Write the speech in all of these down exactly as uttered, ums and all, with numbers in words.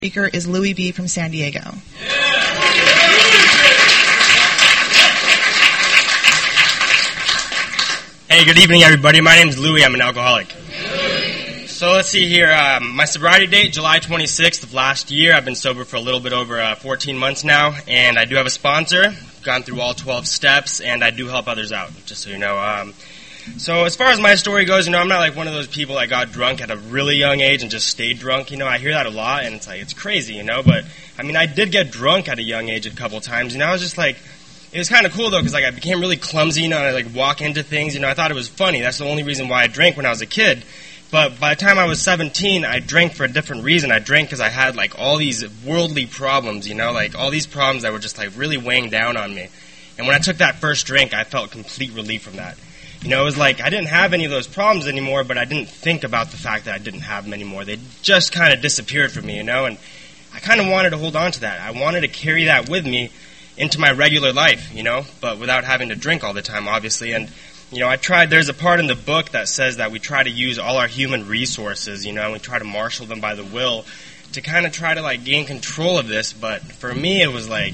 Speaker is Louis B. from San Diego. Hey, good evening, everybody. My name is Louis. I'm an alcoholic. So let's see here. Um, my sobriety date, July twenty-sixth of last year. I've been sober for a little bit over uh, fourteen months now, and I do have a sponsor. I've gone through all twelve steps, and I do help others out, just so you know. Um, so as far as my story goes, you know, I'm not like one of those people that got drunk at a really young age and just stayed drunk. You know, I hear that a lot, and it's like, it's crazy, you know. But, I mean, I did get drunk at a young age a couple times, and I was just like, it was kind of cool, though, because like I became really clumsy, you know, and I like walk into things, you know. I thought it was funny. That's the only reason why I drank when I was a kid. But by the time I was seventeen, I drank for a different reason. I drank because I had like all these worldly problems, you know, like all these problems that were just like really weighing down on me. And when I took that first drink, I felt complete relief from that. You know, it was like I didn't have any of those problems anymore, but I didn't think about the fact that I didn't have them anymore. They just kind of disappeared from me, you know, and I kind of wanted to hold on to that. I wanted to carry that with me into my regular life, you know, but without having to drink all the time, obviously. And, you know, I tried, there's a part in the book that says that we try to use all our human resources, you know, and we try to marshal them by the will to kind of try to, like, gain control of this. But for me, it was like,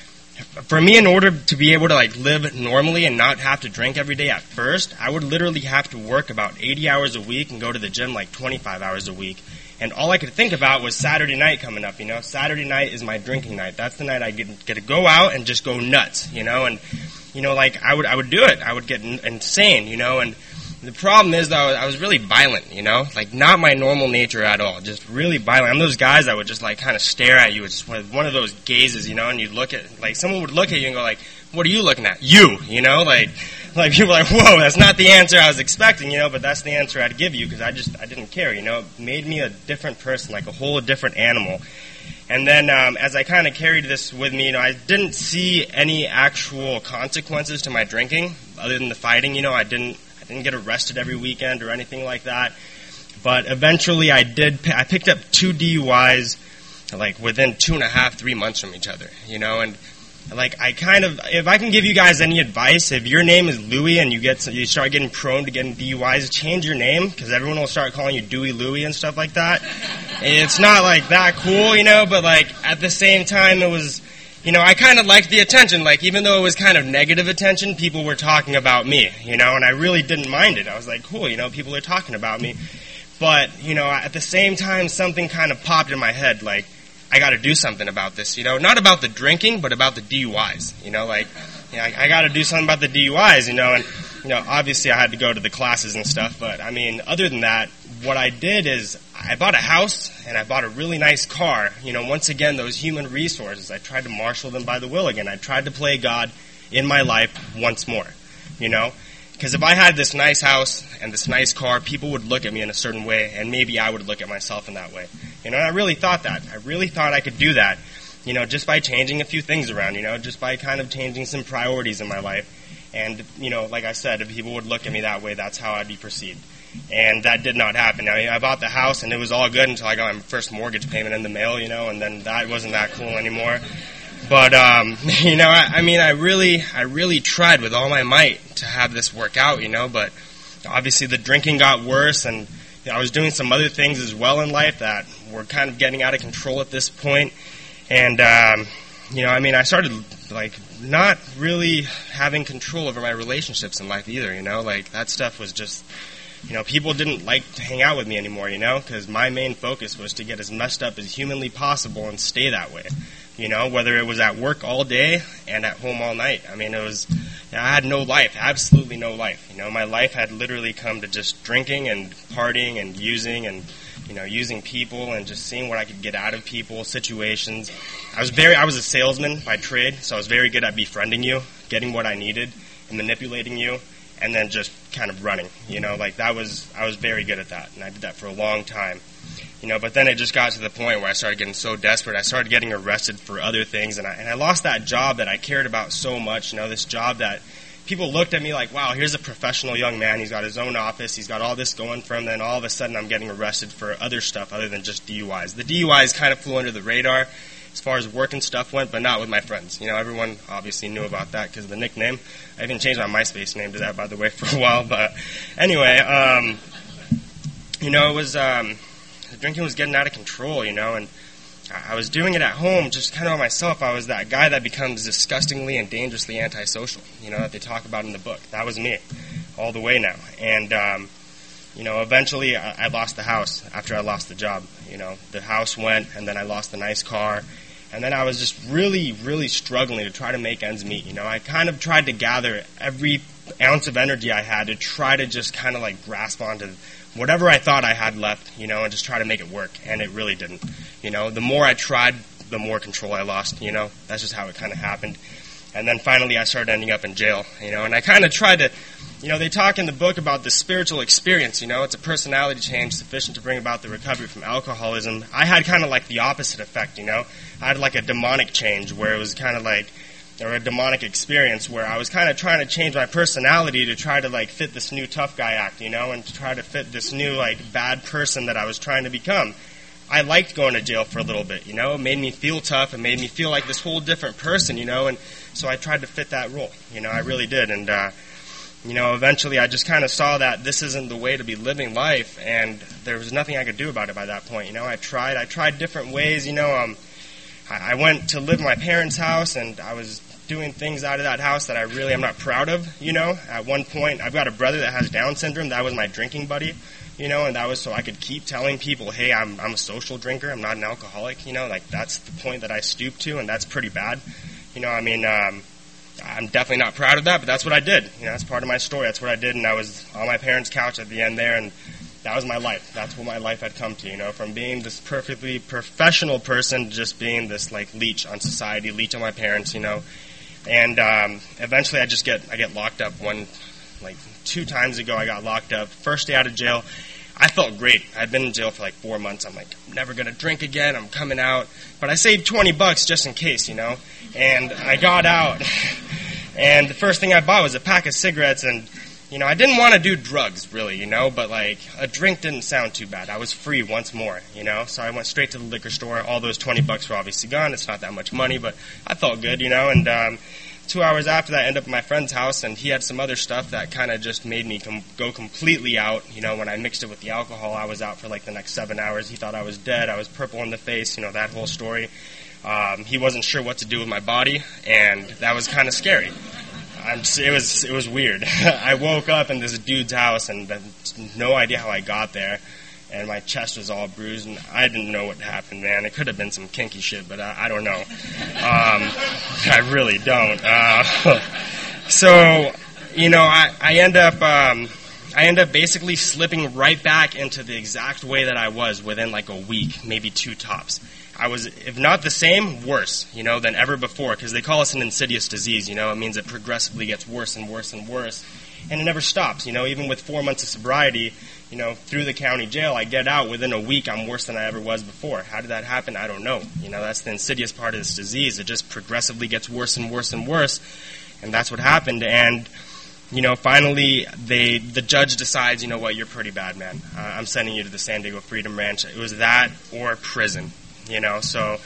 for me, in order to be able to, like, live normally and not have to drink every day at first, I would literally have to work about eighty hours a week and go to the gym like twenty-five hours a week. And all I could think about was Saturday night coming up, you know. Saturday night is my drinking night. That's the night I get, get to go out and just go nuts, you know. And, you know, like, I would I would do it. I would get n- insane, you know. And the problem is, though, I was really violent, you know. Like, not my normal nature at all. Just really violent. I'm those guys that would just, like, kind of stare at you. It's just one of those gazes, you know. And you'd look at, like, someone would look at you and go, like, what are you looking at? You, you know. Like, like people are like, whoa, that's not the answer I was expecting, you know. But that's the answer I'd give you because I just, I didn't care, you know. It made me a different person, like a whole different animal. And then um, as I kind of carried this with me, you know, I didn't see any actual consequences to my drinking other than the fighting, you know. I didn't I didn't get arrested every weekend or anything like that. But eventually I did, I picked up two D U Is like within two and a half, three months from each other, you know. And like I kind of, if I can give you guys any advice, if your name is Louis and you get you start getting prone to getting D U Is, change your name because everyone will start calling you Dewey Louie and stuff like that. It's not like that cool, you know, but like at the same time it was, you know, I kind of liked the attention. Like even though it was kind of negative attention, people were talking about me, you know, and I really didn't mind it. I was like, cool, you know, people are talking about me. But, you know, at the same time something kind of popped in my head, like, I got to do something about this, you know, not about the drinking, but about the D U Is, you know, like, you know, I, I got to do something about the D U Is, you know, and, you know, obviously I had to go to the classes and stuff, but, I mean, other than that, what I did is I bought a house and I bought a really nice car, you know, once again, those human resources, I tried to marshal them by the will again, I tried to play God in my life once more, you know. Because if I had this nice house and this nice car, people would look at me in a certain way, and maybe I would look at myself in that way. You know, and I really thought that. I really thought I could do that, you know, just by changing a few things around, you know, just by kind of changing some priorities in my life. And, you know, like I said, if people would look at me that way, that's how I'd be perceived. And that did not happen. I mean, I bought the house, and it was all good until I got my first mortgage payment in the mail, you know, and then that wasn't that cool anymore. But, um, you know, I, I mean, I really, I really tried with all my might to have this work out, you know, but obviously the drinking got worse, and you know, I was doing some other things as well in life that were kind of getting out of control at this point. And, um, you know, I mean, I started, like, not really having control over my relationships in life either, you know, like, that stuff was just, you know, people didn't like to hang out with me anymore, you know, because my main focus was to get as messed up as humanly possible and stay that way. You know, whether it was at work all day and at home all night. I mean, it was, you know, I had no life, absolutely no life. You know, my life had literally come to just drinking and partying and using and, you know, using people and just seeing what I could get out of people, situations. I was very, I was a salesman by trade, so I was very good at befriending you, getting what I needed, and manipulating you, and then just kind of running. You know, like that was, I was very good at that, and I did that for a long time. You know, but then it just got to the point where I started getting so desperate. I started getting arrested for other things, and I, and I lost that job that I cared about so much. You know, this job that people looked at me like, wow, here's a professional young man. He's got his own office. He's got all this going for him. Then all of a sudden I'm getting arrested for other stuff other than just D U Is. The D U Is kind of flew under the radar as far as work and stuff went, but not with my friends. You know, everyone obviously knew about that because of the nickname. I even changed my MySpace name to that, by the way, for a while. But anyway, um, you know, it was... Um, The drinking was getting out of control, you know, and I was doing it at home just kind of on myself. I was that guy that becomes disgustingly and dangerously antisocial, you know, that they talk about in the book. That was me all the way now. And, um, you know, eventually I, I lost the house after I lost the job. You know, the house went, and then I lost the nice car. And then I was just really, really struggling to try to make ends meet. You know, I kind of tried to gather every ounce of energy I had to try to just kind of like grasp onto whatever I thought I had left, you know, and just try to make it work. And it really didn't. You know, the more I tried, the more control I lost, you know. That's just how it kind of happened. And then finally I started ending up in jail, you know, and I kind of tried to, you know, they talk in the book about the spiritual experience, you know. It's a personality change sufficient to bring about the recovery from alcoholism. I had kind of like the opposite effect, you know. I had like a demonic change where it was kind of like, or a demonic experience where I was kind of trying to change my personality to try to like fit this new tough guy act, you know, and to try to fit this new like bad person that I was trying to become. I liked going to jail for a little bit, you know. It made me feel tough. It made me feel like this whole different person, you know, and so I tried to fit that role, you know. I really did, and uh, you know, eventually I just kind of saw that this isn't the way to be living life, and there was nothing I could do about it by that point, you know. I tried, I tried different ways, you know. Um, I, I went to live in my parents' house, and I was doing things out of that house that I really am not proud of, you know. At one point, I've got a brother that has Down syndrome. That was my drinking buddy, you know, and that was so I could keep telling people, hey, I'm I'm a social drinker. I'm not an alcoholic, you know. Like, that's the point that I stooped to, and that's pretty bad. You know, I mean, um, I'm definitely not proud of that, but that's what I did. You know, that's part of my story. That's what I did, and I was on my parents' couch at the end there, and that was my life. That's what my life had come to, you know, from being this perfectly professional person to just being this, like, leech on society, leech on my parents, you know. And um, eventually I just get I get locked up one, like, two times ago I got locked up. First day out of jail, I felt great. I'd been in jail for like four months. I'm like, I'm never going to drink again. I'm coming out. But I saved twenty bucks just in case, you know. And I got out. And the first thing I bought was a pack of cigarettes. And, you know, I didn't want to do drugs, really, you know. But, like, a drink didn't sound too bad. I was free once more, you know. So I went straight to the liquor store. All those twenty bucks were obviously gone. It's not that much money, but I felt good, you know. And um, two hours after that, I ended up at my friend's house, and he had some other stuff that kind of just made me com- go completely out. You know, when I mixed it with the alcohol, I was out for like the next seven hours. He thought I was dead. I was purple in the face, you know, that whole story. Um, he wasn't sure what to do with my body, and that was kind of scary. I'm, it was it was weird. I woke up in this dude's house, and no idea how I got there. And my chest was all bruised, and I didn't know what happened, man. It could have been some kinky shit, but I, I don't know. Um, I really don't. Uh, so, you know, I, I end up, um, I end up basically slipping right back into the exact way that I was within like a week, maybe two tops. I was, if not the same, worse, you know, than ever before, because they call us an insidious disease, you know. It means it progressively gets worse and worse and worse, and it never stops, you know. Even with four months of sobriety, you know, through the county jail, I get out within a week, I'm worse than I ever was before. How did that happen? I don't know. You know, that's the insidious part of this disease. It just progressively gets worse and worse and worse, and that's what happened. And, you know, finally, they the judge decides, you know what, you're pretty bad, man. Uh, I'm sending you to the San Diego Freedom Ranch. It was that or prison, you know. So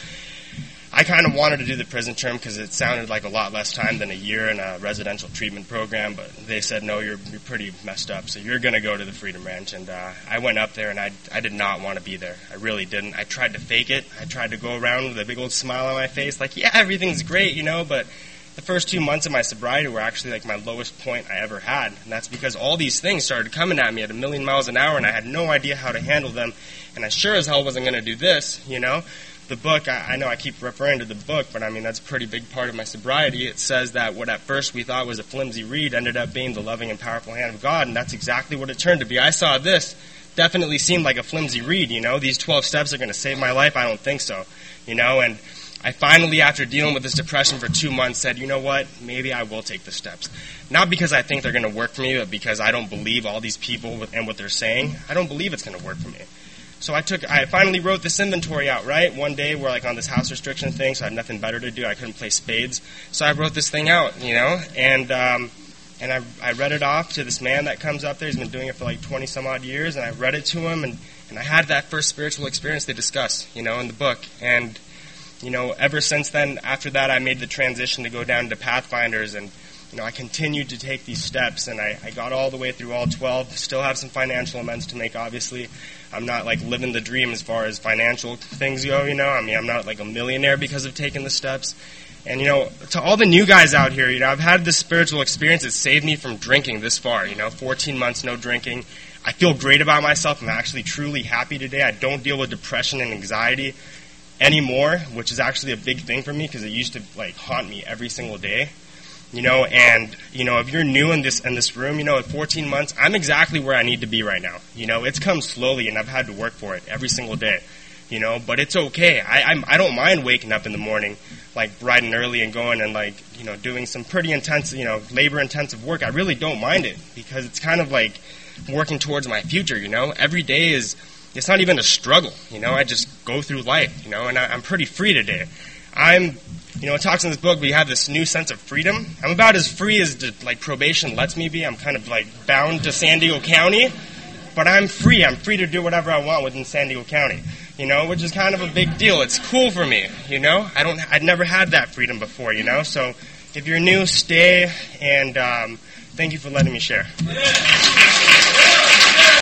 I kind of wanted to do the prison term because it sounded like a lot less time than a year in a residential treatment program, but they said, no, you're you're pretty messed up, so you're going to go to the Freedom Ranch. And uh, I went up there, and I, I did not want to be there. I really didn't. I tried to fake it. I tried to go around with a big old smile on my face, like, yeah, everything's great, you know, but the first two months of my sobriety were actually like my lowest point I ever had, and that's because all these things started coming at me at a million miles an hour, and I had no idea how to handle them, and I sure as hell wasn't going to do this, you know. The book, I, I know I keep referring to the book, but I mean, that's a pretty big part of my sobriety. It says that what at first we thought was a flimsy reed ended up being the loving and powerful hand of God, and that's exactly what it turned to be. I saw this, definitely seemed like a flimsy reed, you know. These twelve steps are going to save my life? I don't think so, you know. And I finally, after dealing with this depression for two months, said, you know what, maybe I will take the steps. Not because I think they're going to work for me, but because I don't believe all these people and what they're saying. I don't believe it's going to work for me. So I took, I finally wrote this inventory out, right? One day we're like on this house restriction thing, so I had nothing better to do. I couldn't play spades. So I wrote this thing out, you know, and um, and I, I read it off to this man that comes up there. He's been doing it for like twenty some odd years, and I read it to him, and, and I had that first spiritual experience they discuss, you know, in the book. And, you know, ever since then, after that, I made the transition to go down to Pathfinders, and you know, I continued to take these steps, and I, I got all the way through all twelve. Still have some financial amends to make, obviously. I'm not, like, living the dream as far as financial things go, you know. I mean, I'm not, like, a millionaire because of taking the steps. And, you know, to all the new guys out here, you know, I've had this spiritual experience that saved me from drinking this far, you know, fourteen months no drinking. I feel great about myself. I'm actually truly happy today. I don't deal with depression and anxiety anymore, which is actually a big thing for me because it used to, like, haunt me every single day. You know, and, you know, if you're new in this in this room, you know, at fourteen months, I'm exactly where I need to be right now. You know, it's come slowly, and I've had to work for it every single day. You know, but it's okay. I I'm, I don't mind waking up in the morning, like, bright and early and going and, like, you know, doing some pretty intense, you know, labor-intensive work. I really don't mind it because it's kind of like working towards my future, you know. Every day is, it's not even a struggle, you know. I just go through life, you know, and I, I'm pretty free today. I'm, you know, it talks in this book, we have this new sense of freedom. I'm about as free as, the, like, probation lets me be. I'm kind of, like, bound to San Diego County, but I'm free. I'm free to do whatever I want within San Diego County, you know, which is kind of a big deal. It's cool for me, you know. I don't, I'd never had that freedom before, you know. So if you're new, stay, and um, thank you for letting me share.